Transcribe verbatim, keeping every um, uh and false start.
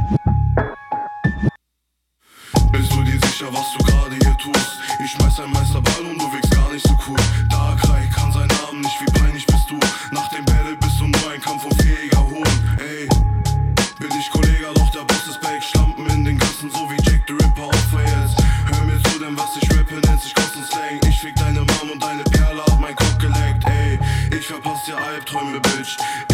Bist du dir sicher, was du gerade hier tust? Ich schmeiß ein Meisterball und du wirkst gar nicht so cool. Darkrai kann seinen Namen nicht, wie peinlich bist du? Nach dem Battle bist du nur ein kampfunfähiger Hohn. Ey, bin ich Kollege, doch der Boss ist back. Schlampen in den Gassen, so wie Jack the Ripper Opfer jetzt. Hör mir zu, denn was ich rappe, nennt sich Kostenslang. Ich fick deine Mom und deine Perle, hab mein Kopf geleckt. Ey, ich verpass dir Albträume, Bitch.